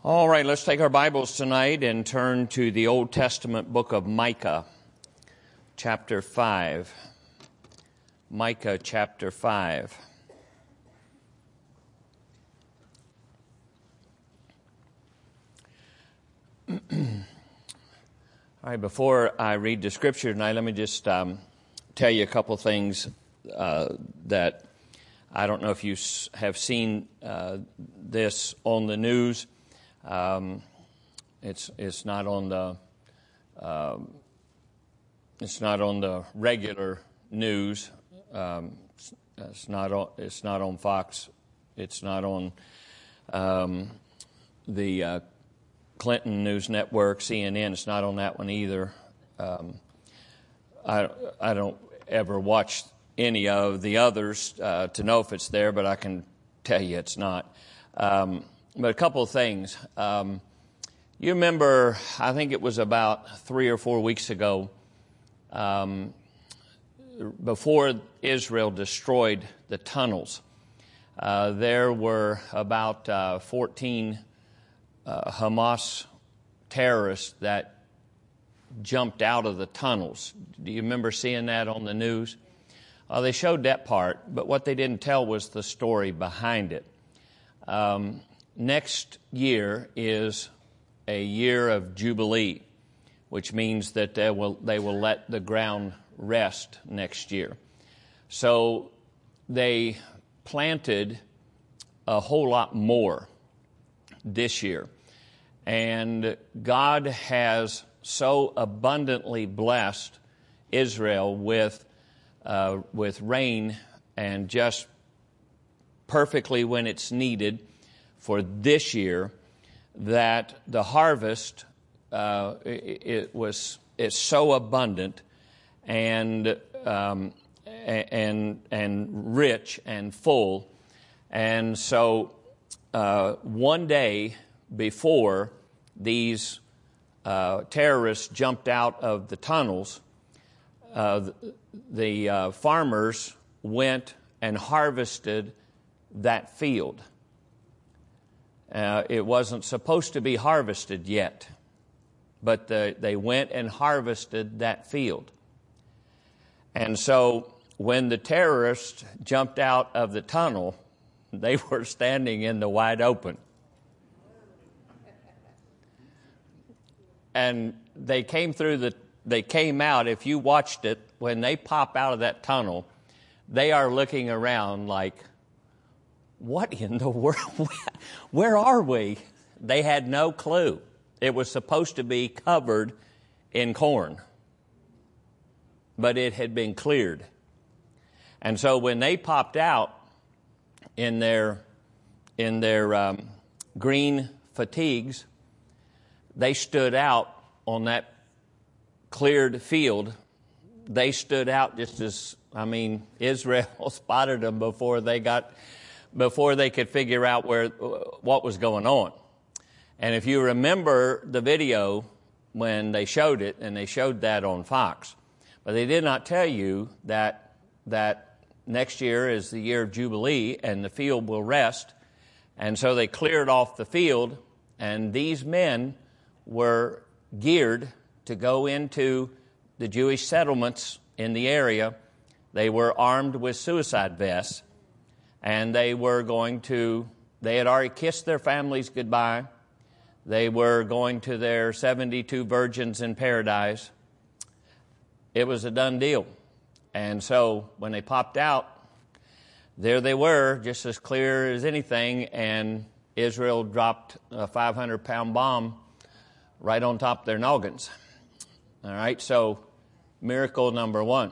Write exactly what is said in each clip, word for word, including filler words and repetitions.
All right, let's take our Bibles tonight and turn to the Old Testament book of Micah, chapter five. Micah, chapter five. All right, before I read the scripture tonight, let me just um, tell you a couple things uh, that I don't know if you have seen uh, this on the news. Um, it's it's not on the um, it's not on the regular news. Um, it's not on it's not on Fox. It's not on um, the uh, Clinton News Network, C N N. It's not on that one either. Um, I I don't ever watch any of the others uh, to know if it's there, but I can tell you it's not. Um, But a couple of things. Um, you remember, I think it was about three or four weeks ago, um, before Israel destroyed the tunnels, uh, there were about uh, fourteen uh, Hamas terrorists that jumped out of the tunnels. Do you remember seeing that on the news? Uh, they showed that part, but what they didn't tell was the story behind it. Um, Next year is a year of Jubilee, which means that they will, they will let the ground rest next year. So they planted a whole lot more this year. And God has so abundantly blessed Israel with, uh, with rain and just perfectly when it's needed for this year, that the harvest uh, it, it was it's so abundant and um, and and rich and full, and so uh, one day before these uh, terrorists jumped out of the tunnels, uh, the, the uh, farmers went and harvested that field. Uh, it wasn't supposed to be harvested yet, but the, they went and harvested that field. And so when the terrorists jumped out of the tunnel, they were standing in the wide open. And they came through the, they came out, if you watched it, when they pop out of that tunnel, they are looking around like, what in the world? Where are we? They had no clue. It was supposed to be covered in corn, but it had been cleared. And so when they popped out in their in their um, green fatigues, they stood out on that cleared field. They stood out just as, I mean, Israel spotted them before they got. before they could figure out where what was going on. And if you remember the video when they showed it, and they showed that on Fox, but they did not tell you that that next year is the year of Jubilee and the field will rest. And so they cleared off the field, and these men were geared to go into the Jewish settlements in the area. They were armed with suicide vests. And they were going to, they had already kissed their families goodbye. They were going to their seventy-two virgins in paradise. It was a done deal. And so when they popped out, there they were, just as clear as anything, and Israel dropped a five hundred pound bomb right on top of their noggins. All right, so miracle number one.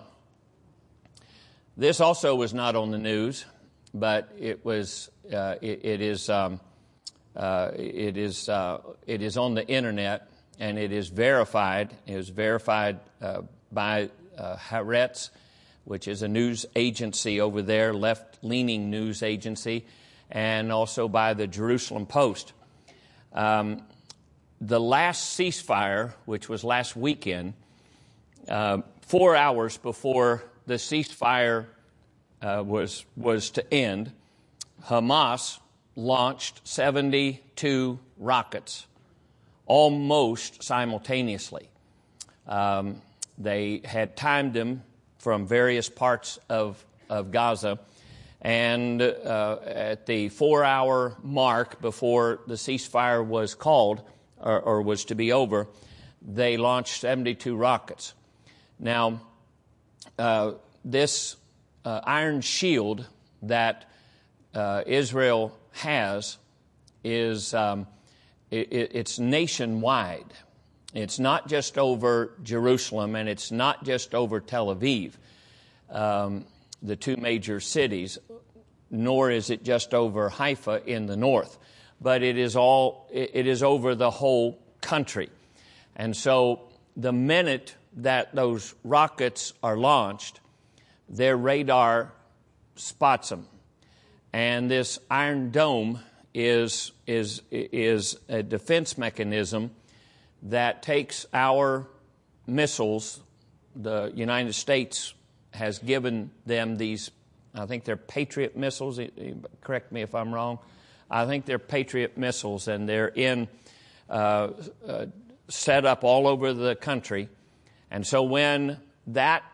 This also was not on the news, but it was. Uh, it, it is. Um, uh, it is. Uh, it is on the internet, and it is verified. It was verified uh, by uh, Haaretz, which is a news agency over there, left-leaning news agency, and also by the Jerusalem Post. Um, the last ceasefire, which was last weekend, uh, four hours before the ceasefire uh, was was to end, Hamas launched seventy-two rockets almost simultaneously. Um, they had timed them from various parts of, of Gaza, and uh, at the four-hour mark before the ceasefire was called, or, or was to be over, they launched seventy-two rockets. Now, uh, this uh, iron shield that uh, Israel has is um, it, it's nationwide. It's not just over Jerusalem, and it's not just over Tel Aviv, um, the two major cities, nor is it just over Haifa in the north, but it is all it is over the whole country. And so the minute that those rockets are launched, their radar spots them. And this Iron Dome is is is a defense mechanism that takes our missiles. The United States has given them these, I think they're Patriot missiles. Correct me if I'm wrong. I think they're Patriot missiles, and they're in uh, uh, set up all over the country. And so when that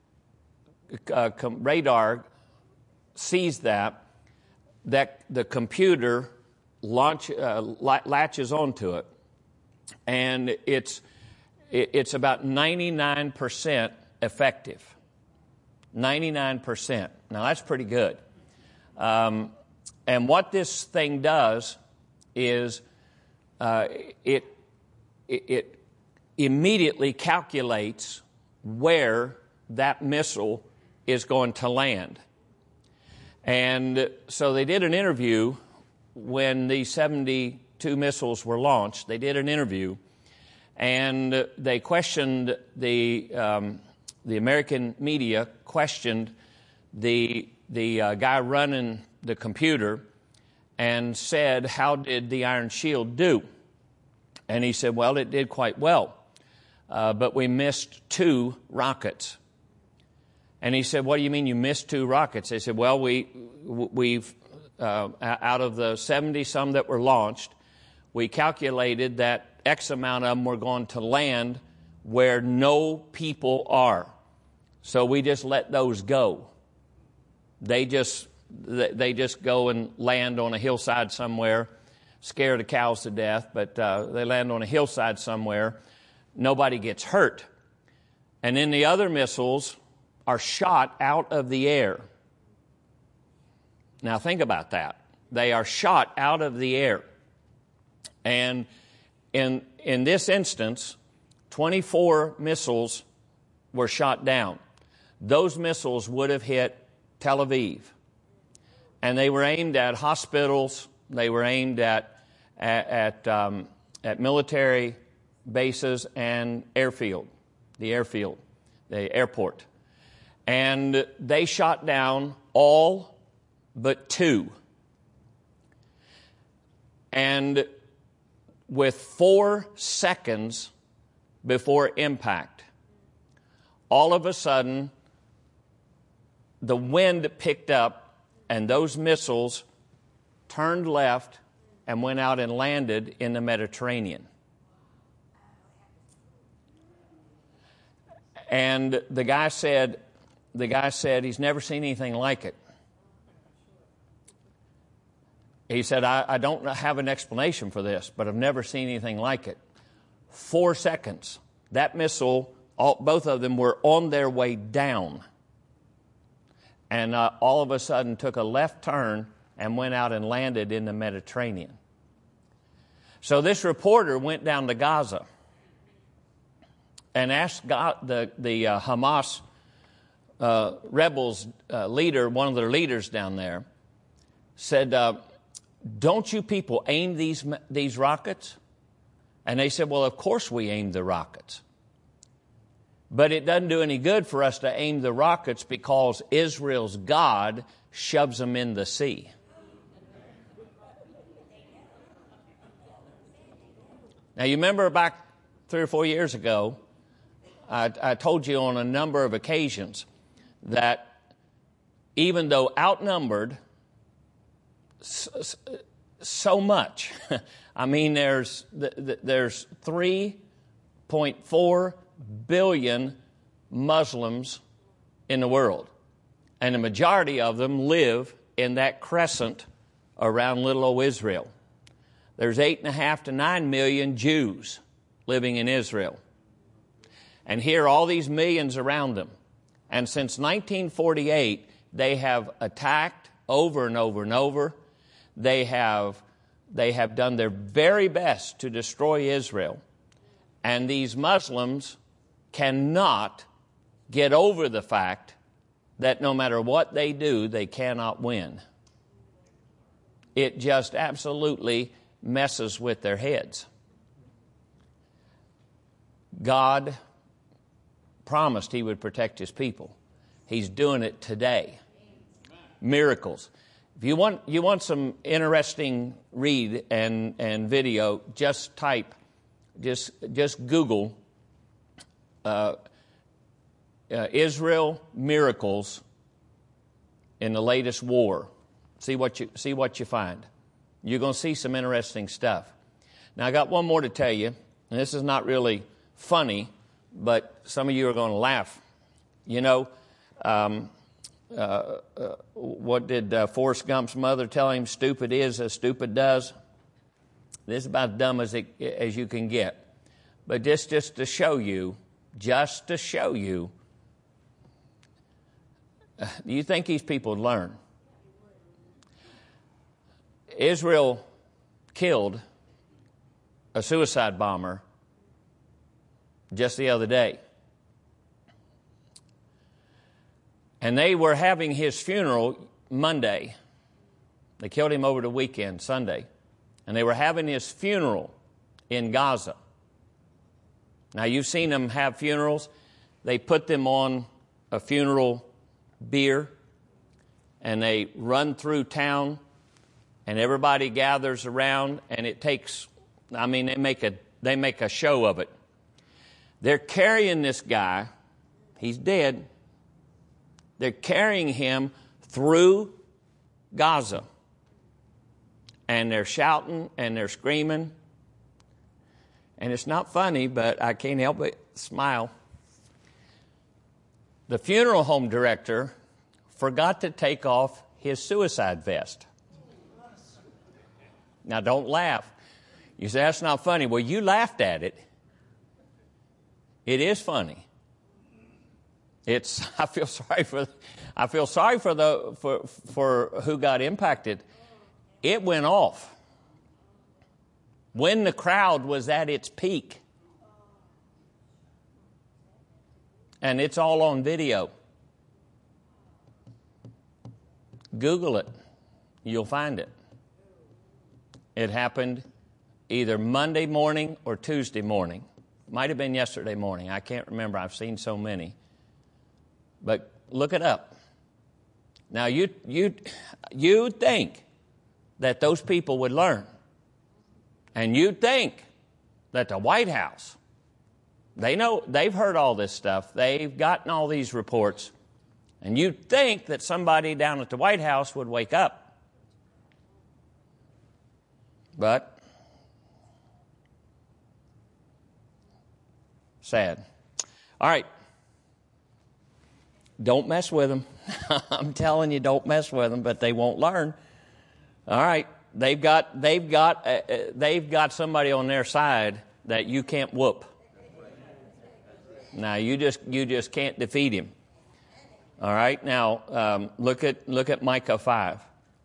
uh, com- radar sees that, that the computer launch, uh, latches onto it, and it's it's about ninety-nine percent effective. ninety-nine percent. Now that's pretty good. Um, and what this thing does is uh, it, it it immediately calculates where that missile is going to land. And so they did an interview when the seventy-two missiles were launched. They did an interview, and they questioned the um, the American media questioned the the uh, guy running the computer and said, "How did the Iron Shield do?" And he said, "Well, it did quite well, uh, but we missed two rockets." And he said, "What do you mean you missed two rockets?" They said, "Well, we we've uh, out of the seventy some that were launched, we calculated that X amount of them were going to land where no people are. So we just let those go. They just they just go and land on a hillside somewhere, scare the cows to death, but uh, they land on a hillside somewhere. Nobody gets hurt. And then the other missiles are shot out of the air. Now think about that. They are shot out of the air. And in in this instance, twenty-four missiles were shot down. Those missiles would have hit Tel Aviv. And they were aimed at hospitals. They were aimed at at at, um, at military bases and airfield, the airfield, the airport. And they shot down all but two. And with four seconds before impact, all of a sudden, the wind picked up, and those missiles turned left and went out and landed in the Mediterranean. And the guy said, the guy said he's never seen anything like it. He said, I, I don't have an explanation for this, but I've never seen anything like it. Four seconds. That missile, all, both of them were on their way down. And uh, all of a sudden took a left turn and went out and landed in the Mediterranean. So this reporter went down to Gaza and asked God, the, the uh, Hamas uh, rebels uh, leader, one of their leaders down there, said, uh, don't you people aim these these rockets? And they said, well, of course we aim the rockets. But it doesn't do any good for us to aim the rockets because Israel's God shoves them in the sea. Now, you remember back three or four years ago, I, I told you on a number of occasions that even though outnumbered so much. I mean, there's there's three point four billion Muslims in the world, and the majority of them live in that crescent around little old Israel. There's eight and a half to nine million Jews living in Israel, and here are all these millions around them. And since nineteen forty-eight, they have attacked over and over and over. They have they have done their very best to destroy Israel, and these Muslims cannot get over the fact that no matter what they do, they cannot win. It just absolutely messes with their heads. God promised He would protect His people. He's doing it today. Miracles. If you want you want some interesting read and, and video, just type, just just Google uh, uh, Israel miracles in the latest war. See what you see what you find. You're going to see some interesting stuff. Now I got one more to tell you, and this is not really funny, but some of you are going to laugh. You know, um, uh, uh, what did uh, Forrest Gump's mother tell him? Stupid is as stupid does. This is about as dumb as it, as you can get. But just, just to show you, just to show you, uh, do you think these people would learn? Israel killed a suicide bomber just the other day. And they were having his funeral Monday. They killed him over the weekend, Sunday. And they were having his funeral in Gaza. Now, you've seen them have funerals. They put them on a funeral bier, and they run through town, and everybody gathers around, and it takes, I mean, they make a they make a show of it. They're carrying this guy. He's dead. They're carrying him through Gaza. And they're shouting and they're screaming. And it's not funny, but I can't help but smile. The funeral home director forgot to take off his suicide vest. Now, don't laugh. You say, that's not funny. Well, you laughed at it. It is funny. It's. I feel sorry for. I feel sorry for the for for who got impacted. It went off when the crowd was at its peak, and it's all on video. Google it. You'll find it. It happened either Monday morning or Tuesday morning. Might have been yesterday morning. I can't remember. I've seen so many. But look it up. Now, you you you'd think that those people would learn. And you'd think that the White House, they know, they've heard all this stuff. They've gotten all these reports. And you'd think that somebody down at the White House would wake up. But sad. All right. Don't mess with them. I'm telling you, don't mess with them, but they won't learn. All right. They've got they've got uh, they've got somebody on their side that you can't whoop. Now you just you just can't defeat him. All right. Now um, look at look at Micah five.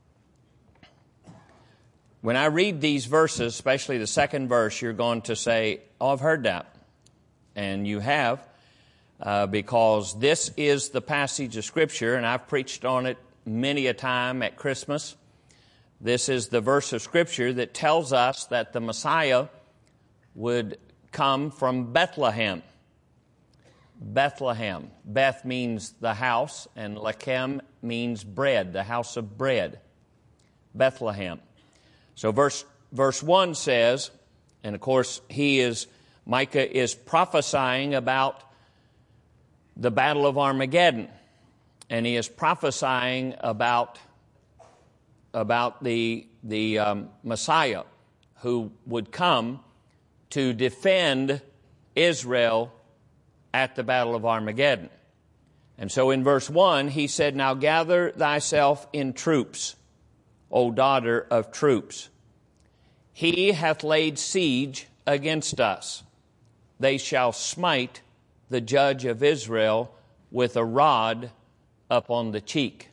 When I read these verses, especially the second verse, you're going to say, "Oh, I've heard that," and you have, uh, because this is the passage of Scripture, and I've preached on it many a time at Christmas. This is the verse of Scripture that tells us that the Messiah would come from Bethlehem. Bethlehem. Beth means the house, and Lechem means bread, the house of bread. Bethlehem. So verse verse one says, and of course he is, Micah is prophesying about the Battle of Armageddon. And he is prophesying about about the the um, Messiah who would come to defend Israel at the Battle of Armageddon. And so in verse one, he said, "Now gather thyself in troops, O daughter of troops. He hath laid siege against us. They shall smite the judge of Israel with a rod upon the cheek.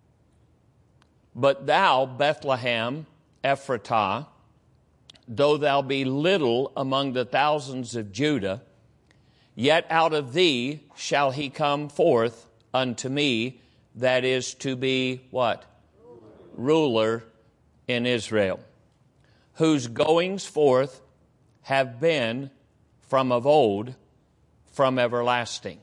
But thou, Bethlehem Ephratah, though thou be little among the thousands of Judah, yet out of thee shall he come forth unto me, that is to be" what? Ruler in Israel, whose goings forth have been from of old, from everlasting.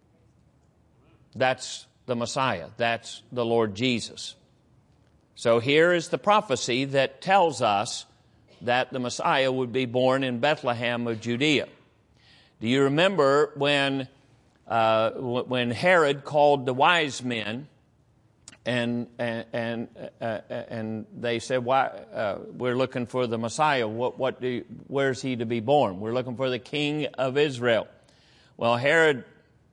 That's the Messiah. That's the Lord Jesus. So here is the prophecy that tells us that the Messiah would be born in Bethlehem of Judea. Do you remember when uh, when Herod called the wise men, and and and, uh, and they said, "Why uh, we're looking for the Messiah? What what do you, where's he to be born? We're looking for the King of Israel." Well, Herod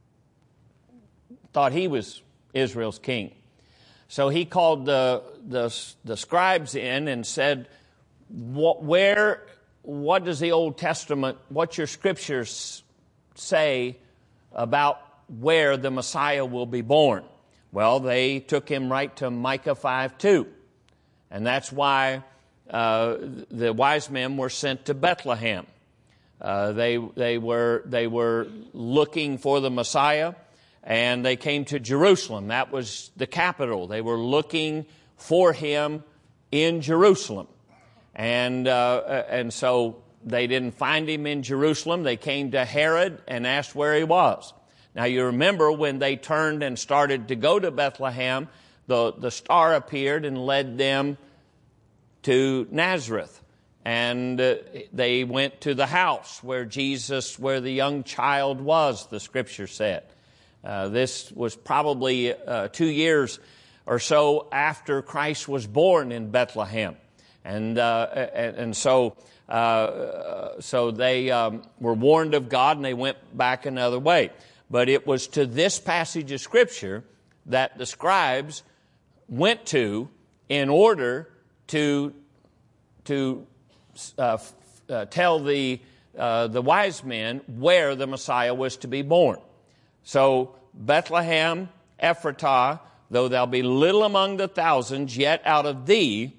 thought he was Israel's king, so he called the the, the scribes in and said, "What where what does the Old Testament, what's your scriptures say about where the Messiah will be born?" Well, they took him right to Micah five two. And that's why uh, the wise men were sent to Bethlehem. Uh, they, they, were, they were looking for the Messiah, and they came to Jerusalem. That was the capital. They were looking for him in Jerusalem. And, uh, and so they didn't find him in Jerusalem. They came to Herod and asked where he was. Now, you remember when they turned and started to go to Bethlehem, the, the star appeared and led them to Nazareth. And uh, they went to the house where Jesus, where the young child was, the scripture said. Uh, this was probably uh, two years or so after Christ was born in Bethlehem. And, uh, and, and so, uh, so they um, were warned of God, and they went back another way. But it was to this passage of Scripture that the scribes went to in order to, to uh, uh, tell the, uh, the wise men where the Messiah was to be born. So Bethlehem Ephratah, though thou be little among the thousands, yet out of thee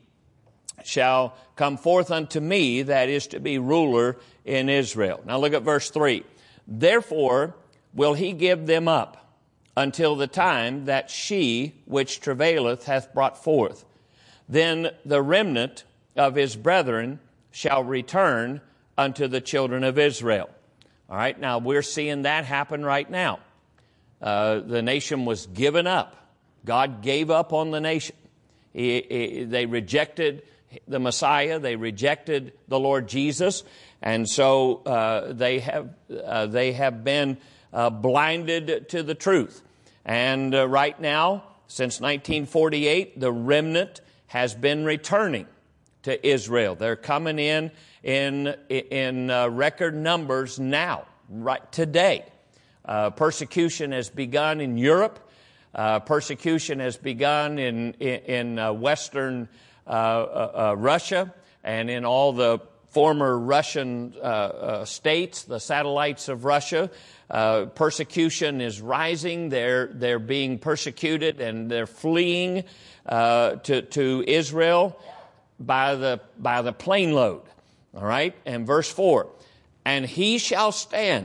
shall come forth unto me, that is to be ruler in Israel. Now look at verse three. Therefore will he give them up until the time that she which travaileth hath brought forth. Then the remnant of his brethren shall return unto the children of Israel. All right, now we're seeing that happen right now. Uh, the nation was given up. God gave up on the nation. He, he, they rejected the Messiah. They rejected the Lord Jesus. And so uh, they have uh, they have been Uh, blinded to the truth. And uh, right now, since nineteen forty-eight, the remnant has been returning to Israel. They're coming in in, in uh, record numbers now, right today. Uh, persecution has begun in Europe. Uh, persecution has begun in, in, in uh, Western uh, uh, uh, Russia and in all the former Russian uh, uh, states, the satellites of Russia. Uh, persecution is rising. They're they're being persecuted, and they're fleeing uh, to to Israel by the by the plane load. All right, and verse four, and he shall stand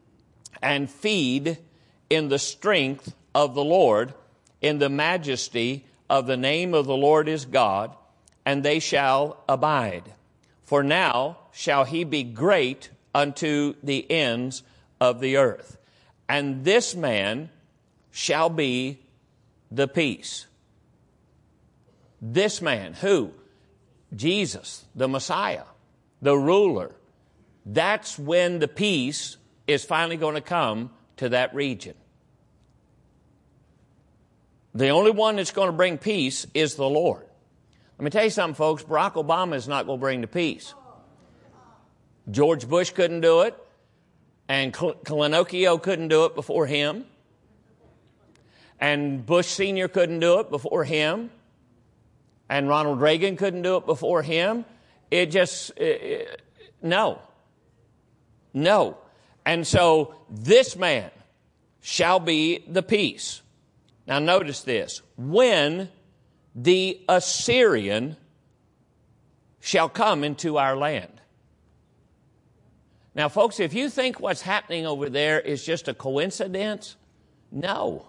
and feed in the strength of the Lord, in the majesty of the name of the Lord is God, and they shall abide. For now shall he be great unto the ends of the earth. And this man shall be the peace. This man, who? Jesus, the Messiah, the ruler. That's when the peace is finally going to come to that region. The only one that's going to bring peace is the Lord. Let me tell you something, folks. Barack Obama is not going to bring the peace. George Bush couldn't do it, and Kalinokio couldn't do it before him, and Bush Senior couldn't do it before him, and Ronald Reagan couldn't do it before him. It just, it, it, no. No. And so this man shall be the peace. Now notice this. When the Assyrian shall come into our land. Now, folks, if you think what's happening over there is just a coincidence, no.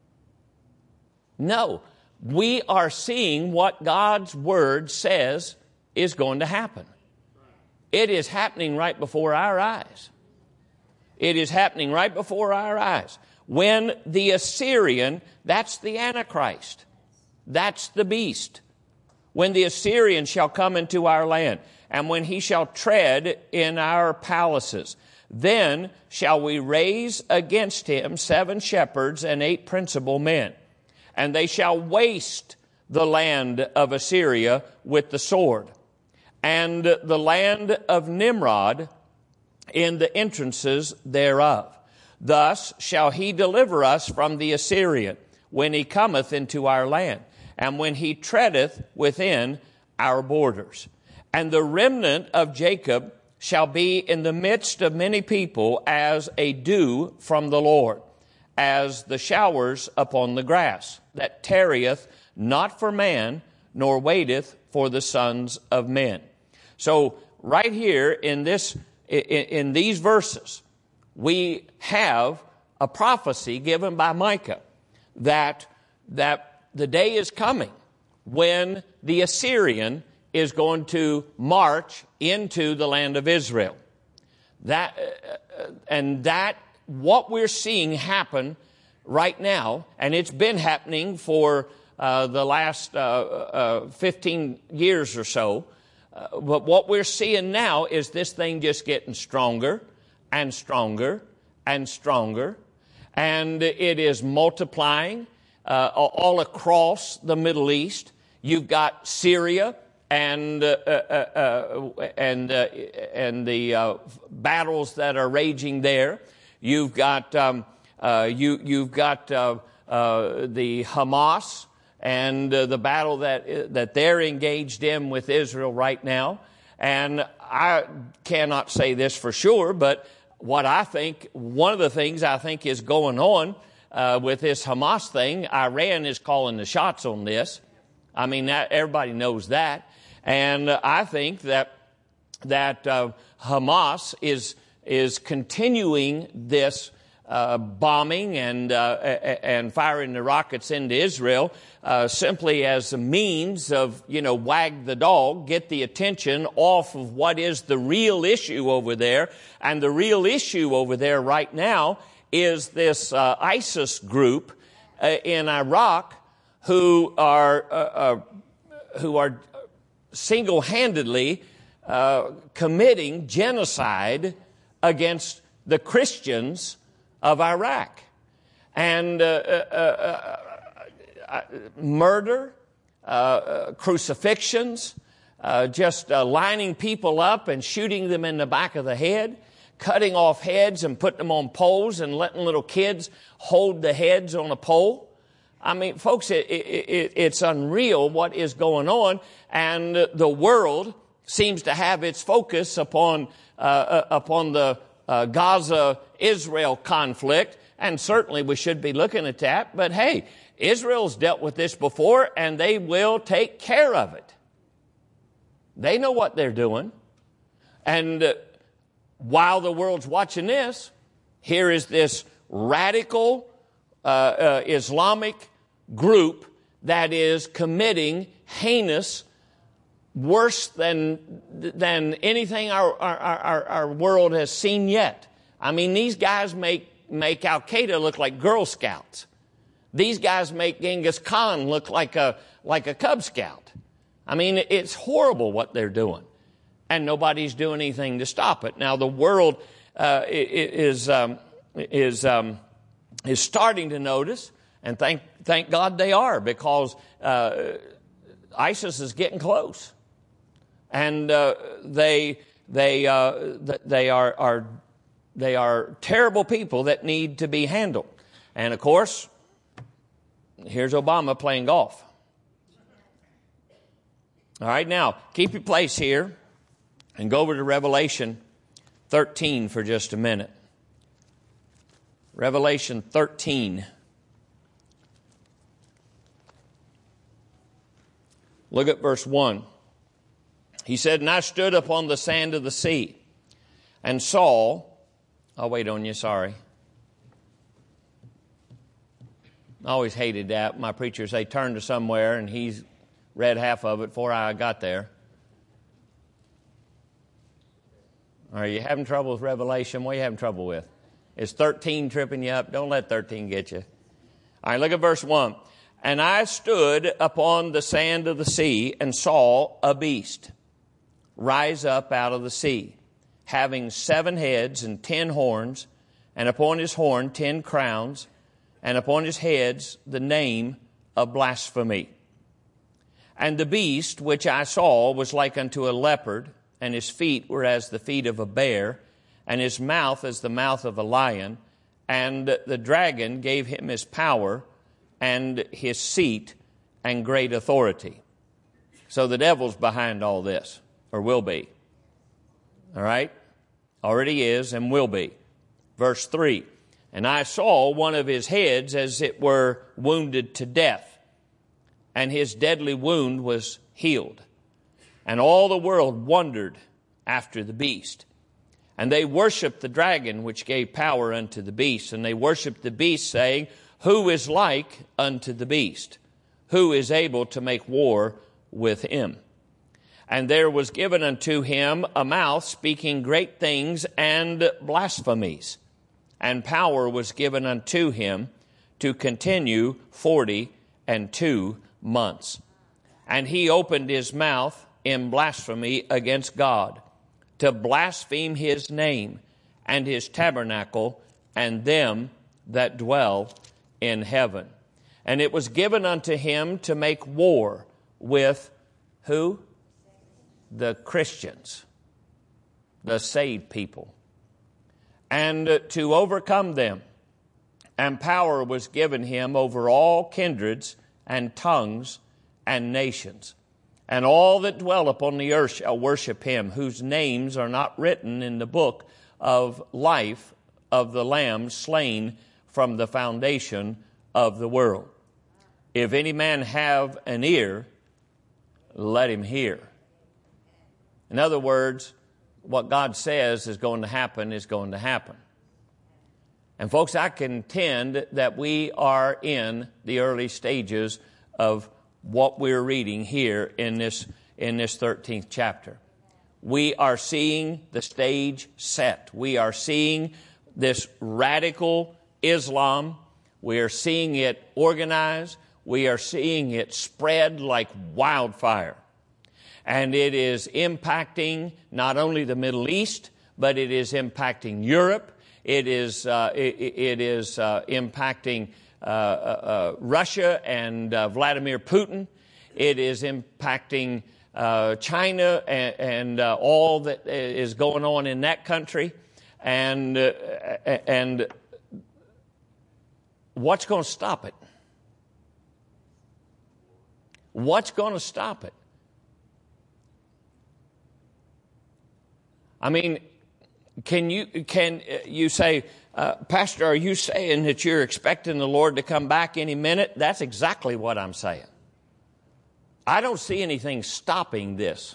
No. We are seeing what God's Word says is going to happen. It is happening right before our eyes. It is happening right before our eyes. When the Assyrian, that's the Antichrist. That's the beast. When the Assyrian shall come into our land, and when he shall tread in our palaces, then shall we raise against him seven shepherds and eight principal men. And they shall waste the land of Assyria with the sword, and the land of Nimrod in the entrances thereof. Thus shall he deliver us from the Assyrian when he cometh into our land, and when he treadeth within our borders. And the remnant of Jacob shall be in the midst of many people as a dew from the Lord, as the showers upon the grass, that tarrieth not for man, nor waiteth for the sons of men. So right here in this, in, in these verses, we have a prophecy given by Micah that, that the day is coming when the Assyrian is going to march into the land of Israel. That, uh, and that, what we're seeing happen right now, and it's been happening for uh, the last uh, uh, fifteen years or so, uh, but what we're seeing now is this thing just getting stronger and stronger and stronger, and it is multiplying uh, all across the Middle East. You've got Syria and uh, uh, uh, and uh, and the uh, battles that are raging there. You've got um, uh, you you've got uh, uh, the Hamas and uh, the battle that that they're engaged in with Israel right now. And I cannot say this for sure, but what I think, one of the things I think is going on uh, with this Hamas thing, Iran is calling the shots on this. I mean, that, everybody knows that. And uh, I think that that uh, Hamas is is continuing this uh, bombing and uh, and firing the rockets into Israel uh, simply as a means of, you know, wag the dog, get the attention off of what is the real issue over there. And the real issue over there right now is this uh, ISIS group uh, in Iraq who are uh, uh, who are single-handedly uh, committing genocide against the Christians of Iraq. And uh, uh, uh, uh, murder, uh, uh, crucifixions, uh, just uh, lining people up and shooting them in the back of the head, cutting off heads and putting them on poles and letting little kids hold the heads on a pole. I mean, folks, it, it, it's unreal what is going on, and the world seems to have its focus upon uh, upon the uh, Gaza-Israel conflict, and certainly we should be looking at that. But hey, Israel's dealt with this before, and they will take care of it. They know what they're doing, and uh, while the world's watching this, here is this radical Uh, uh, Islamic group that is committing heinous, worse than than anything our, our our our world has seen yet. I mean, these guys make make Al Qaeda look like Girl Scouts. These guys make Genghis Khan look like a like a Cub Scout. I mean, it's horrible what they're doing, and nobody's doing anything to stop it. Now, the world uh, is um, is um, is starting to notice, and thank thank God they are, because uh, ISIS is getting close. And uh, they they uh, they are are they are terrible people that need to be handled. And of course, here's Obama playing golf. All right, now keep your place here and go over to Revelation thirteen for just a minute. Revelation thirteen. Look at verse one. He said, "And I stood upon the sand of the sea and saw," I'll wait on you, sorry. I always hated that. My preachers, they turn to somewhere and he's read half of it before I got there. Are you having trouble with Revelation? What are you having trouble with? Is thirteen tripping you up? Don't let thirteen get you. All right, look at verse one. "And I stood upon the sand of the sea and saw a beast rise up out of the sea, having seven heads and ten horns, and upon his horn ten crowns, and upon his heads the name of blasphemy. And the beast which I saw was like unto a leopard, and his feet were as the feet of a bear, and his mouth as the mouth of a lion. And the dragon gave him his power and his seat and great authority." So the devil's behind all this, or will be. All right? Already is and will be. Verse three. "And I saw one of his heads as it were wounded to death, and his deadly wound was healed. And all the world wondered after the beast. And they worshipped the dragon, which gave power unto the beast. And they worshipped the beast, saying, Who is like unto the beast? Who is able to make war with him? And there was given unto him a mouth speaking great things and blasphemies. And power was given unto him to continue forty and two months. And he opened his mouth in blasphemy against God, to blaspheme his name and his tabernacle and them that dwell in heaven. And it was given unto him to make war with who? The Christians, the saved people, and to overcome them. And power was given him over all kindreds and tongues and nations. And all that dwell upon the earth shall worship him, whose names are not written in the book of life of the Lamb slain from the foundation of the world. If any man have an ear, let him hear." In other words, what God says is going to happen is going to happen. And folks, I contend that we are in the early stages of what we're reading here in this in this thirteenth chapter. We are seeing the stage set. We are seeing this radical Islam. We are seeing it organized. We are seeing it spread like wildfire. And it is impacting not only the Middle East, but it is impacting Europe. It is uh, it, it is uh, impacting uh, uh, Russia and uh, Vladimir Putin. It is impacting uh, China and, and uh, all that is going on in that country. And uh, and what's going to stop it? What's going to stop it? I mean, can you can you say, uh, Pastor, are you saying that you're expecting the Lord to come back any minute? That's exactly what I'm saying. I don't see anything stopping this.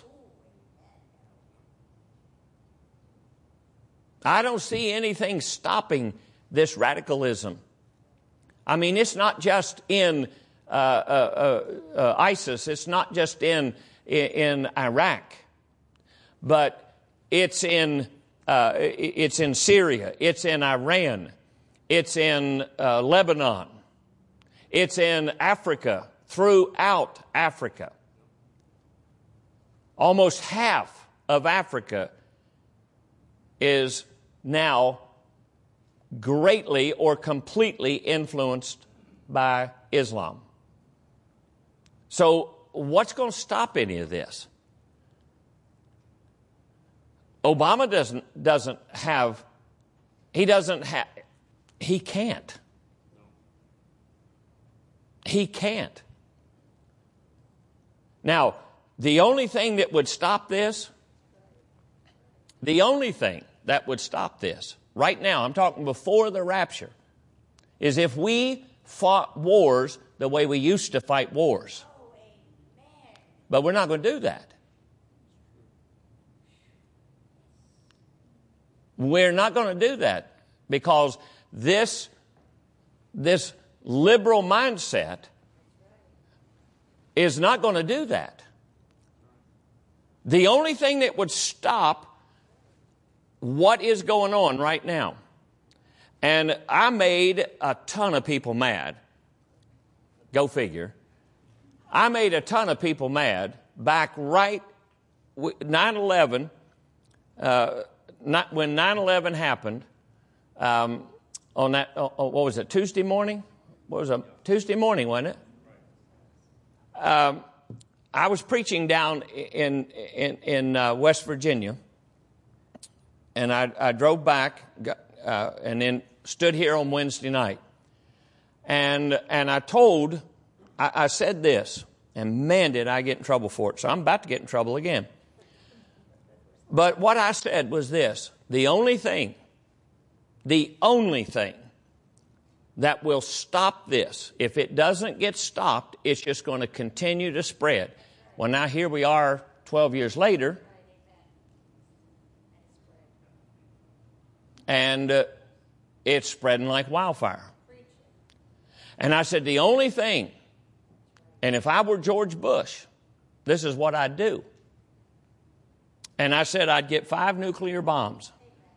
I don't see anything stopping this radicalism. I mean, it's not just in uh, uh, uh, uh, ISIS. It's not just in in, in Iraq, but it's in uh, it's in Syria. It's in Iran. It's in uh, Lebanon. It's in Africa. Throughout Africa. Almost half of Africa is now greatly or completely influenced by Islam. So what's going to stop any of this? Obama doesn't doesn't have, he doesn't have, he can't. He can't. Now, the only thing that would stop this, the only thing that would stop this, right now, I'm talking before the rapture, is if we fought wars the way we used to fight wars. But we're not going to do that. We're not going to do that because this, this liberal mindset is not going to do that. The only thing that would stop what is going on right now, and I made a ton of people mad, go figure, I made a ton of people mad back right nine eleven, uh, not, when nine eleven happened, um, on that, uh, what was it, Tuesday morning? What was it, Tuesday morning, wasn't it? Um, I was preaching down in in, in uh, West Virginia, and I, I drove back got, uh, and then stood here on Wednesday night, and and I told, I, I said this, and man, did I get in trouble for it. So I'm about to get in trouble again. But what I said was this: the only thing, the only thing that will stop this, if it doesn't get stopped, it's just going to continue to spread. Well, now here we are twelve years later, and uh, it's spreading like wildfire. And I said, the only thing, and if I were George Bush, this is what I'd do. And I said I'd get five nuclear bombs.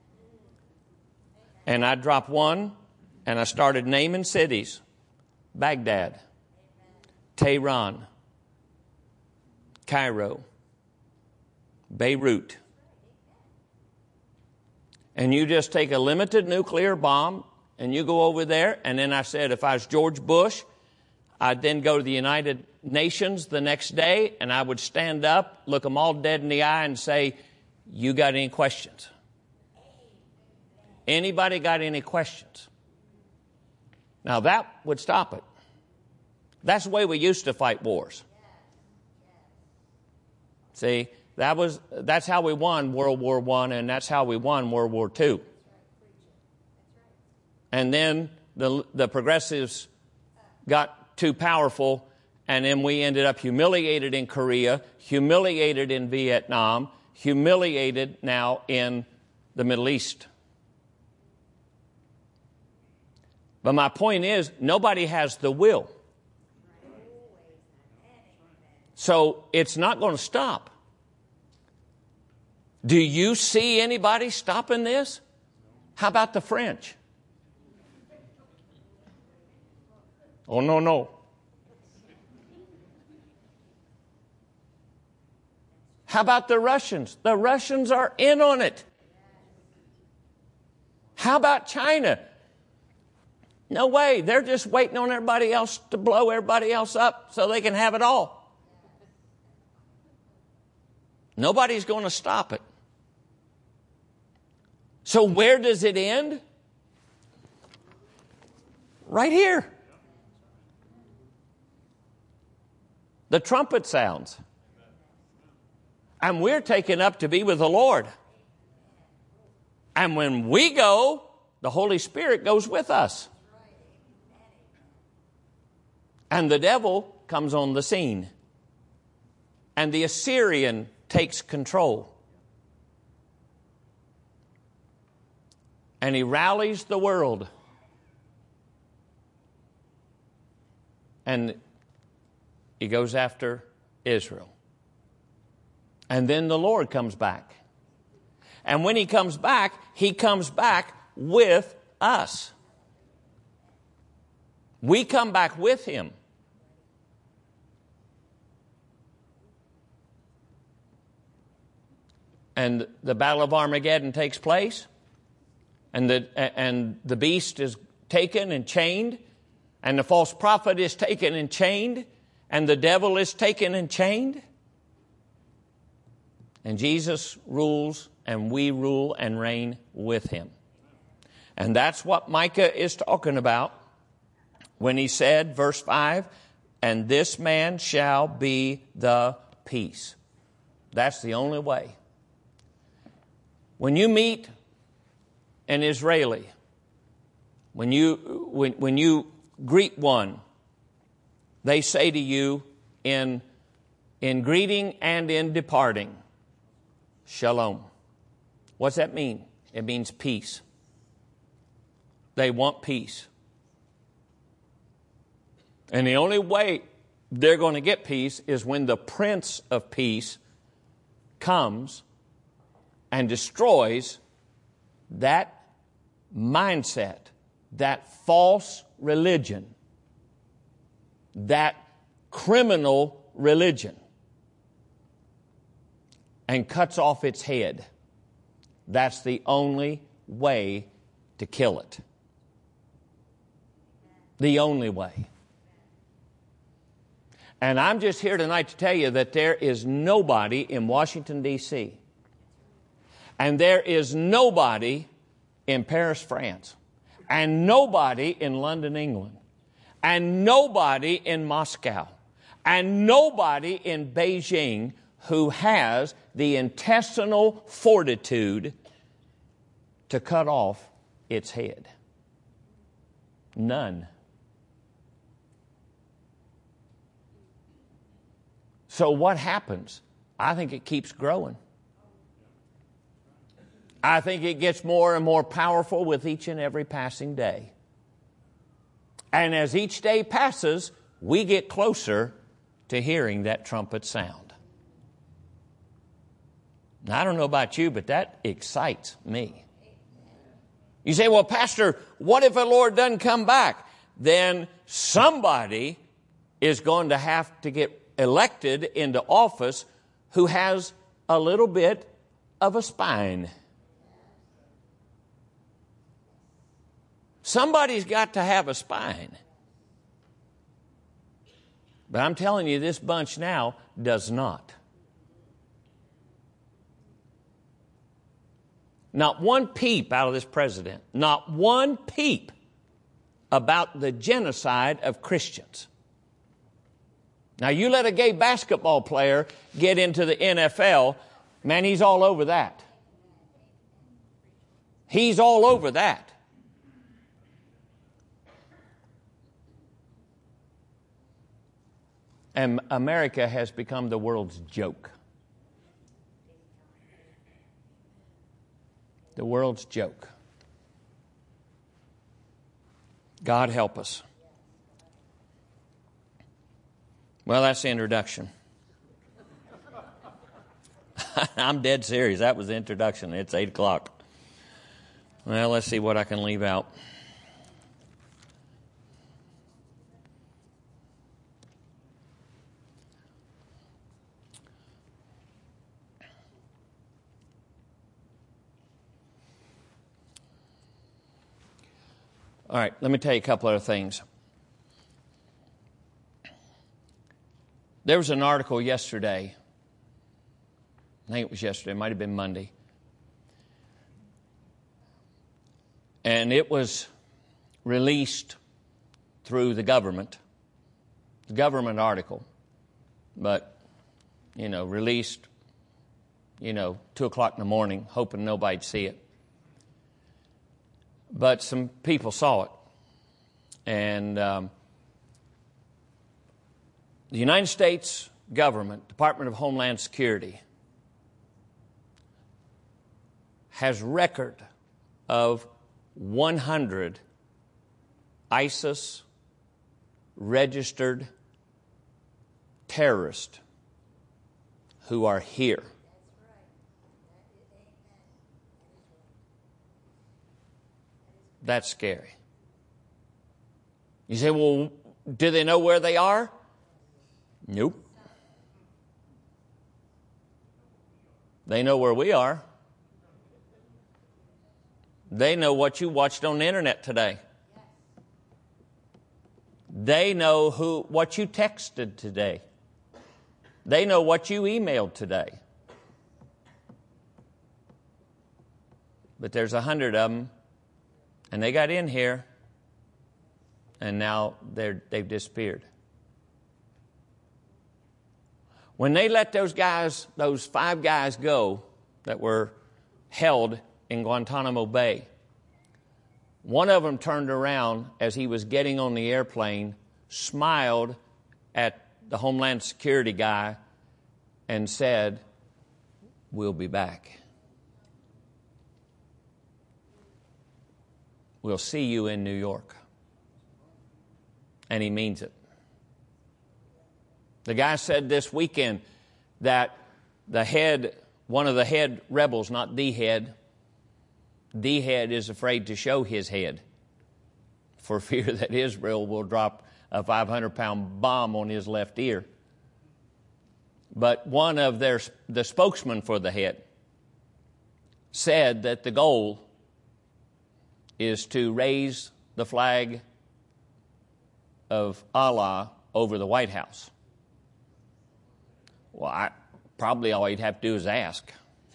And I'd drop one, and I started naming cities: Baghdad, Tehran, Cairo, Beirut. And you just take a limited nuclear bomb, and you go over there. And then I said, if I was George Bush, I'd then go to the United Nations the next day, and I would stand up, look them all dead in the eye, and say, you got any questions? Anybody got any questions? Now that would stop it. That's the way we used to fight wars. See, that was that's how we won World War One, and that's how we won World War Two. And then the the progressives got too powerful, and then we ended up humiliated in Korea, humiliated in Vietnam, humiliated now in the Middle East. But my point is, nobody has the will. So it's not going to stop. Do you see anybody stopping this? How about the French? Oh, no, no. How about the Russians? The Russians are in on it. How about China? No way. They're just waiting on everybody else to blow everybody else up so they can have it all. Nobody's going to stop it. So where does it end? Right here. The trumpet sounds. And we're taken up to be with the Lord. And when we go, the Holy Spirit goes with us. And the devil comes on the scene. And the Assyrian takes control. And he rallies the world. And he goes after Israel. And then the Lord comes back. And when he comes back, he comes back with us. We come back with him. And the Battle of Armageddon takes place. And the, and the beast is taken and chained. And the false prophet is taken and chained. and the devil is taken and chained. And Jesus rules, and we rule and reign with him. And that's what Micah is talking about when he said, verse five, and this man shall be the peace. That's the only way. When you meet an Israeli, when you, when, when you greet one, they say to you in, in greeting and in departing, Shalom. What's that mean? It means peace. They want peace. And the only way they're going to get peace is when the Prince of Peace comes and destroys that mindset, that false religion, that criminal religion, and cuts off its head. That's the only way to kill it. The only way. And I'm just here tonight to tell you that there is nobody in Washington, D C, and there is nobody in Paris, France, and nobody in London, England, and nobody in Moscow, and nobody in Beijing who has the intestinal fortitude to cut off its head. None. So what happens? I think it keeps growing. I think it gets more and more powerful with each and every passing day. And as each day passes, we get closer to hearing that trumpet sound. Now, I don't know about you, but that excites me. You say, well, Pastor, what if the Lord doesn't come back? Then somebody is going to have to get elected into office who has a little bit of a spine. Somebody's got to have a spine. But I'm telling you, this bunch now does not. Not one peep out of this president. Not one peep about the genocide of Christians. Now, you let a gay basketball player get into the N F L, man, he's all over that. He's all over that. And America has become the world's joke. The world's joke. God help us. Well, that's the introduction. I'm dead serious. That was the introduction. It's eight o'clock. Well, let's see what I can leave out. All right, let me tell you a couple other things. There was an article yesterday, I think it was yesterday, it might have been Monday, and it was released through the government, the government article, but, you know, released, you know, two o'clock in the morning, hoping nobody'd see it. But some people saw it, and um, the United States government, Department of Homeland Security, has record of one hundred ISIS registered terrorists who are here. That's scary. You say, well, do they know where they are? Nope. They know where we are. They know what you watched on the internet today. They know who what you texted today. They know what you emailed today. But there's a hundred of them, and they got in here, and now they're, they've disappeared. When they let those guys, those five guys go that were held in Guantanamo Bay, one of them turned around as he was getting on the airplane, smiled at the Homeland Security guy, and said, "We'll be back. We'll see you in New York." And he means it. The guy said this weekend that the head, one of the head rebels, not the head, the head is afraid to show his head for fear that Israel will drop a five hundred pound bomb on his left ear. But one of their, the spokesman for the head said that the goal is to raise the flag of Allah over the White House. Well, I, probably all you'd have to do is ask.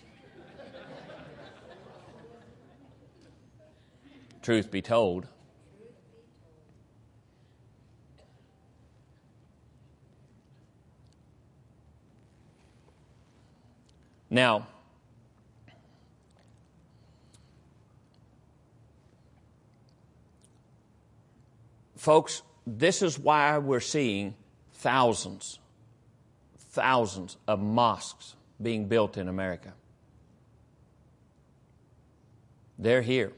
Truth be told. Now, folks, this is why we're seeing thousands, thousands of mosques being built in America. They're here.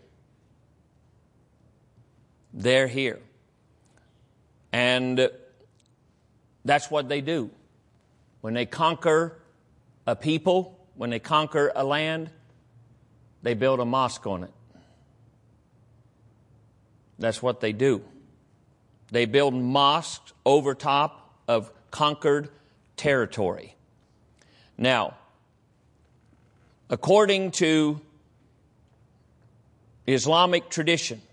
They're here. And that's what they do. When they conquer a people, when they conquer a land, they build a mosque on it. That's what they do. They build mosques over top of conquered territory. Now, according to Islamic tradition,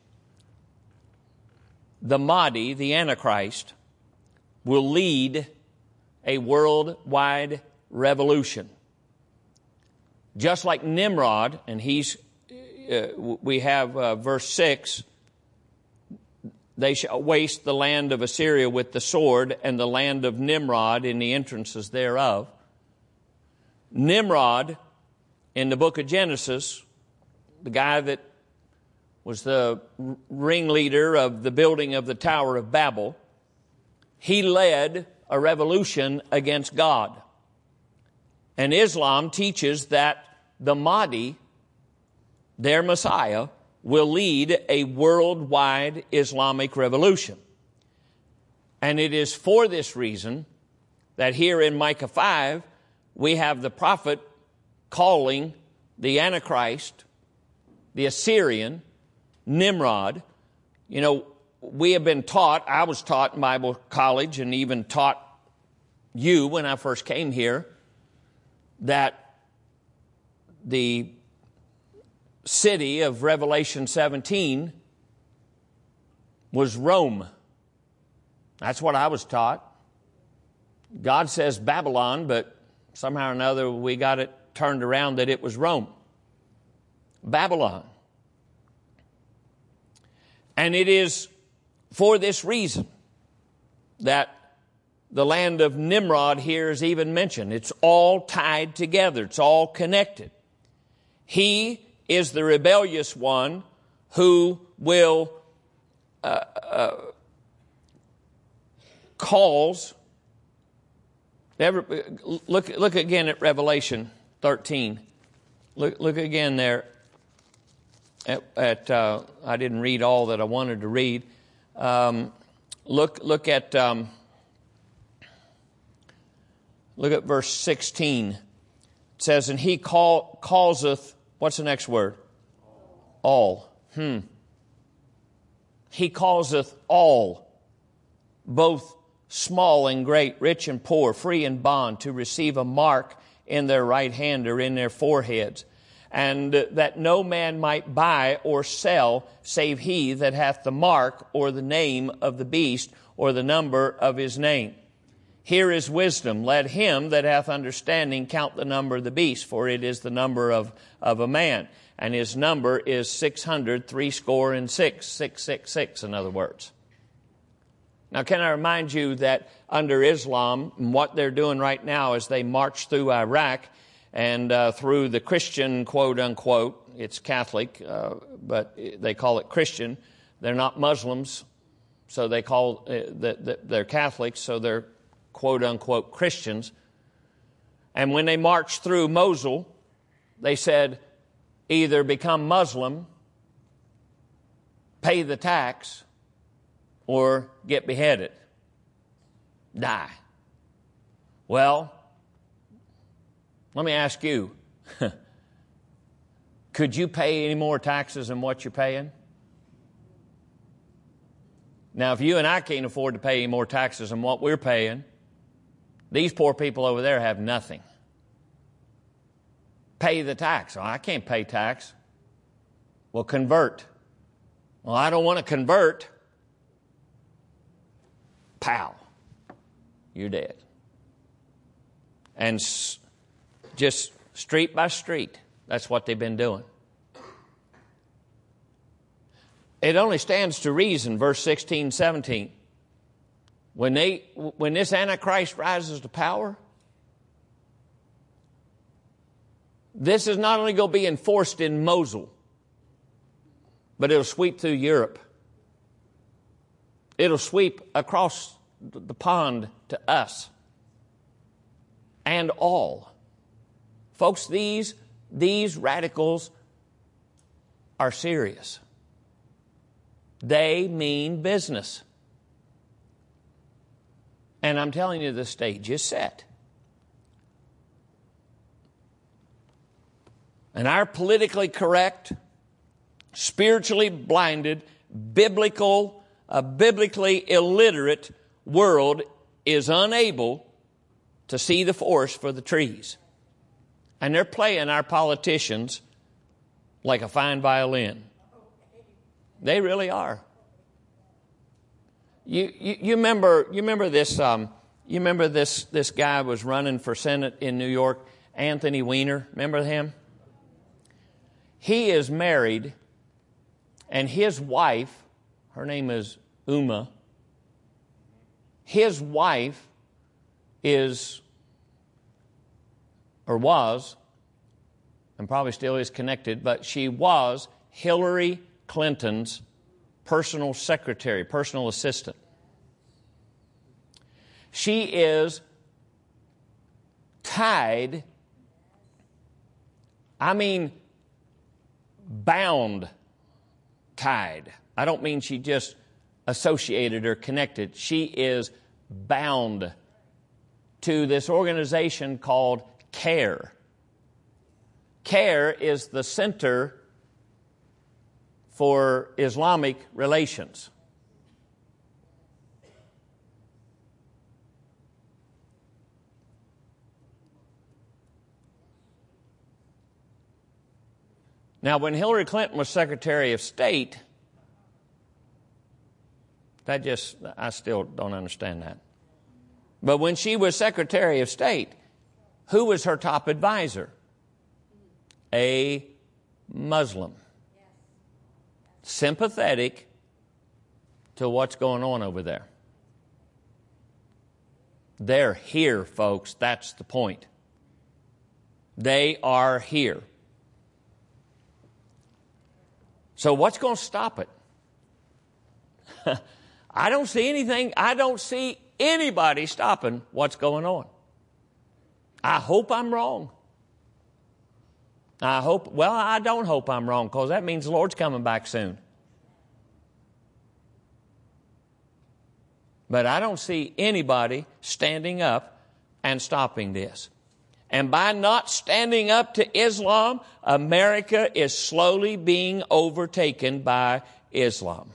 the Mahdi, the Antichrist, will lead a worldwide revolution. Just like Nimrod, and he's, uh, we have uh, verse six, they shall waste the land of Assyria with the sword, and the land of Nimrod in the entrances thereof. Nimrod, in the book of Genesis, the guy that was the ringleader of the building of the Tower of Babel, he led a revolution against God. And Islam teaches that the Mahdi, their Messiah, will lead a worldwide Islamic revolution. And it is for this reason that here in Micah five, we have the prophet calling the Antichrist, the Assyrian, Nimrod. You know, we have been taught, I was taught in Bible college and even taught you when I first came here, that the city of Revelation seventeen was Rome. That's what I was taught. God says Babylon, but somehow or another we got it turned around that it was Rome. Babylon. And it is for this reason that the land of Nimrod here is even mentioned. It's all tied together. It's all connected. He is the rebellious one who will uh, uh, cause. Ever, look, look again at Revelation thirteen. Look, look again there. At, at uh, I didn't read all that I wanted to read. Um, look, look at um, look at verse sixteen. It says, "And he call, causeth." What's the next word? All. Hmm. He causeth all, both small and great, rich and poor, free and bond, to receive a mark in their right hand or in their foreheads, and that no man might buy or sell save he that hath the mark or the name of the beast or the number of his name. Here is wisdom. Let him that hath understanding count the number of the beast, for it is the number of, of a man. And his number is six hundred, threescore and six, six, six, six, in other words. Now, can I remind you that under Islam, what they're doing right now is they march through Iraq and uh, through the Christian, quote unquote, it's Catholic, uh, but they call it Christian. They're not Muslims, so they call uh, that they're Catholics, so they're quote unquote Christians. And when they marched through Mosul, they said, either become Muslim, pay the tax, or get beheaded, die. Well, let me ask you, could you pay any more taxes than what you're paying? Now, if you and I can't afford to pay any more taxes than what we're paying, these poor people over there have nothing. Pay the tax. Oh, I can't pay tax. Well, convert. Well, I don't want to convert. Pow. You're dead. And s- just street by street, that's what they've been doing. It only stands to reason, verse sixteen, seventeen. When they, when this Antichrist rises to power, this is not only going to be enforced in Mosul, but it'll sweep through Europe. It'll sweep across the pond to us and all. Folks, these, these radicals are serious. They mean business. And I'm telling you, the stage is set. And our politically correct, spiritually blinded, biblical, uh, biblically illiterate world is unable to see the forest for the trees. And they're playing our politicians like a fine violin. They really are. You, you, you remember you remember this um, you remember this this guy was running for Senate in New York, Anthony Weiner. Remember him? He is married, and his wife, her name is Uma. His wife is, or was, and probably still is connected, but she was Hillary Clinton's personal secretary, personal assistant. She is tied, I mean, bound, tied. I don't mean she just associated or connected. She is bound to this organization called CARE. CARE is the Center for Islamic Relations. Now, when Hillary Clinton was Secretary of State, that just, I still don't understand that. But when she was Secretary of State, who was her top advisor? A Muslim. Sympathetic to what's going on over there. They're here, folks. That's the point. They are here. So what's going to stop it? I don't see anything. I don't see anybody stopping what's going on. I hope I'm wrong. I hope, well, I don't hope I'm wrong, because that means the Lord's coming back soon. But I don't see anybody standing up and stopping this. And by not standing up to Islam, America is slowly being overtaken by Islam.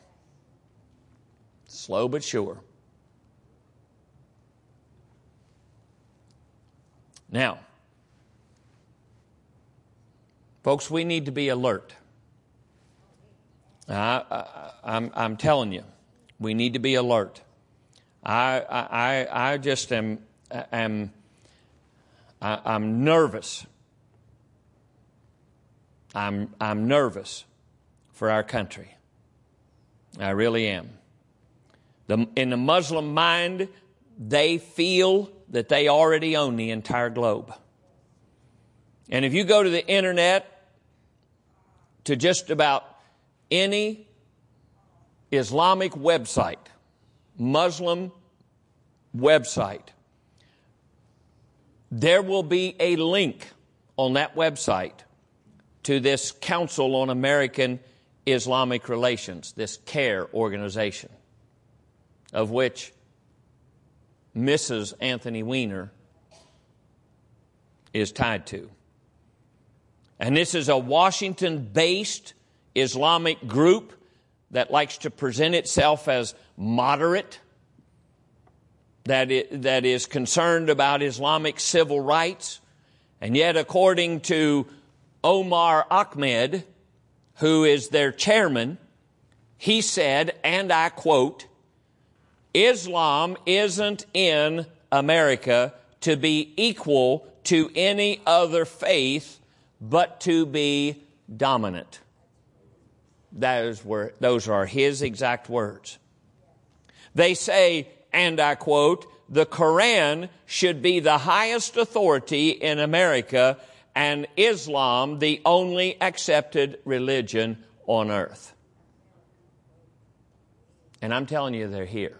Slow but sure. Now, Folks, we need to be alert. I, I, I'm, I'm telling you, we need to be alert. I, I, I just am, am I, I'm nervous. I'm, I'm nervous for our country. I really am. The, in the Muslim mind, they feel that they already own the entire globe. And if you go to the internet, to just about any Islamic website, Muslim website, there will be a link on that website to this Council on American Islamic Relations, this CARE organization, of which Missus Anthony Weiner is tied to. And this is a Washington-based Islamic group that likes to present itself as moderate, that it, that is concerned about Islamic civil rights. And yet, according to Omar Ahmed, who is their chairman, he said, and I quote, "Islam isn't in America to be equal to any other faith, but to be dominant." Those were, those are his exact words. They say, and I quote, "The Quran should be the highest authority in America and Islam the only accepted religion on earth." And I'm telling you, they're here.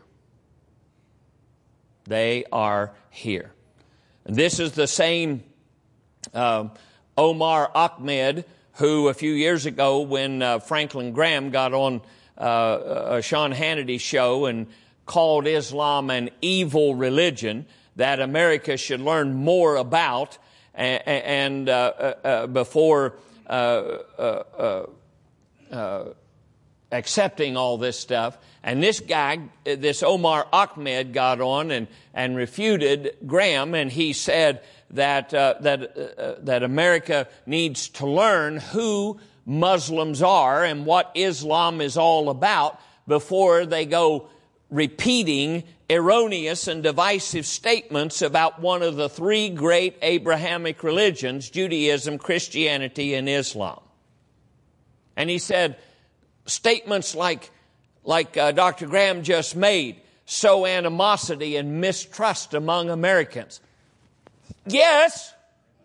They are here. And this is the same uh, Omar Ahmed who a few years ago, when uh, Franklin Graham got on uh, a Sean Hannity show and called Islam an evil religion that America should learn more about, and, and uh, uh, before uh, uh, uh, uh, accepting all this stuff. And this guy, this Omar Ahmed, got on and, and refuted Graham, and he said that uh, that uh, that America needs to learn who Muslims are and what Islam is all about before they go repeating erroneous and divisive statements about one of the three great Abrahamic religions, Judaism, Christianity, and Islam. And he said statements like, like uh, Doctor Graham just made, sow animosity and mistrust among Americans. Yes.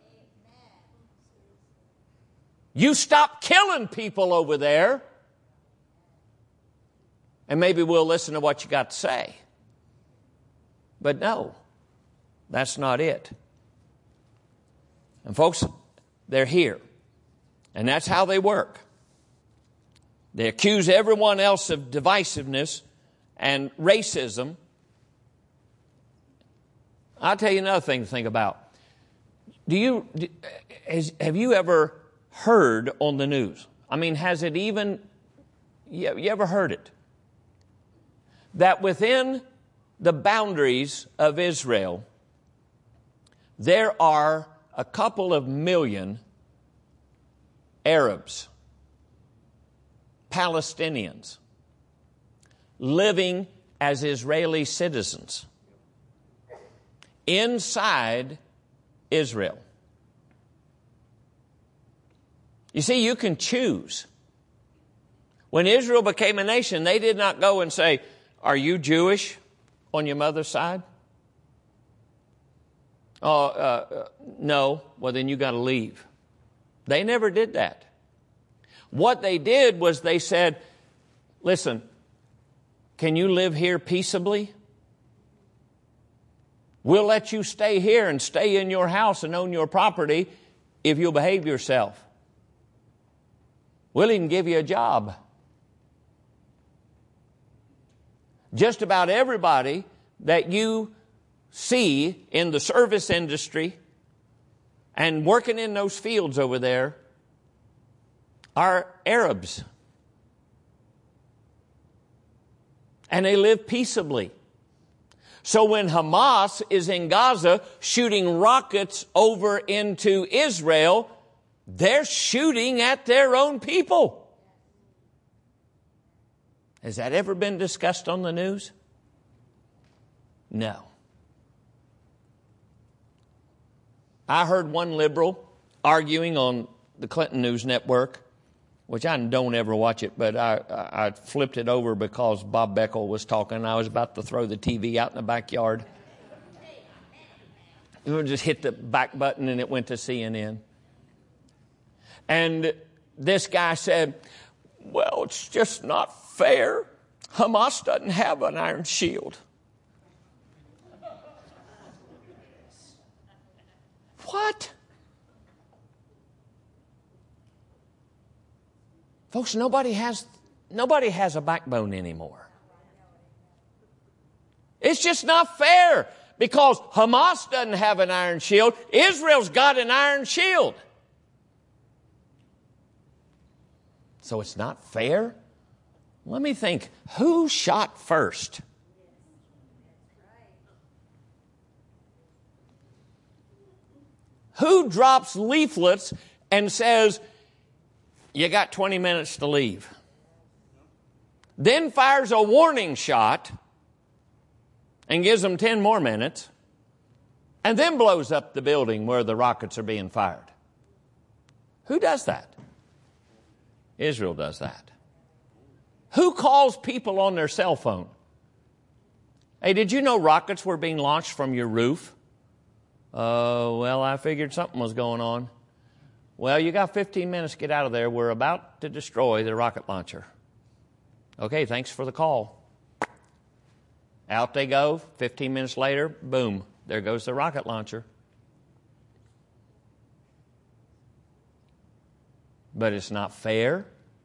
You stop killing people over there, and maybe we'll listen to what you got to say. But no, that's not it. And folks, they're here. And that's how they work. They accuse everyone else of divisiveness and racism. I'll tell you another thing to think about. Do you, has, have you ever heard on the news? I mean, has it even, you, you ever heard it? That within the boundaries of Israel, there are a couple of million Arabs, Palestinians, living as Israeli citizens inside Israel. You see, you can choose. When Israel became a nation, they did not go and say, "Are you Jewish on your mother's side?" Oh, uh, no. Well, then you got to leave. They never did that. What they did was they said, "Listen, can you live here peaceably? We'll let you stay here and stay in your house and own your property if you'll behave yourself. We'll even give you a job." Just about everybody that you see in the service industry and working in those fields over there are Arabs. And they live peaceably. So when Hamas is in Gaza shooting rockets over into Israel, They're shooting at their own people. Has that ever been discussed on the news? No. I heard one liberal arguing on the Clinton News Network, which I don't ever watch it, but I, I, I flipped it over because Bob Beckel was talking. I was about to throw the T V out in the backyard. We just hit the back button and it went to C N N. And this guy said, well, it's just not fair. Hamas doesn't have an iron shield. What? Folks, nobody has, nobody has a backbone anymore. It's just not fair because Hamas doesn't have an iron shield. Israel's got an iron shield. So it's not fair? Let me think. Who shot first? Who drops leaflets and says, you got twenty minutes to leave? Then fires a warning shot and gives them ten more minutes and then blows up the building where the rockets are being fired. Who does that? Israel does that. Who calls people on their cell phone? Hey, did you know rockets were being launched from your roof? Uh, well, I figured something was going on. Well, you got fifteen minutes to get out of there. We're about to destroy the rocket launcher. Okay, thanks for the call. Out they go. fifteen minutes later, boom, there goes the rocket launcher. But it's not fair.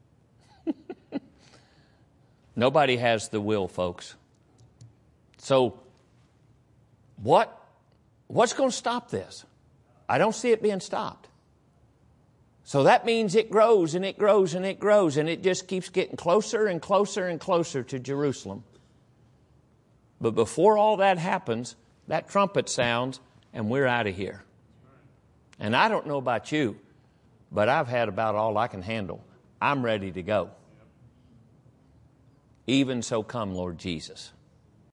Nobody has the will, folks. So, what, what's going to stop this? I don't see it being stopped. So that means it grows and it grows and it grows and it just keeps getting closer and closer and closer to Jerusalem. But before all that happens, that trumpet sounds and we're out of here. And I don't know about you, but I've had about all I can handle. I'm ready to go. Even so come, Lord Jesus.